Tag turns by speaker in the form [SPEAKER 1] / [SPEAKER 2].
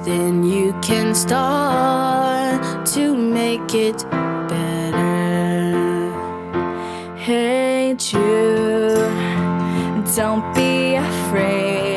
[SPEAKER 1] then you can start to make it better.
[SPEAKER 2] Hey Jude, don't be afraid.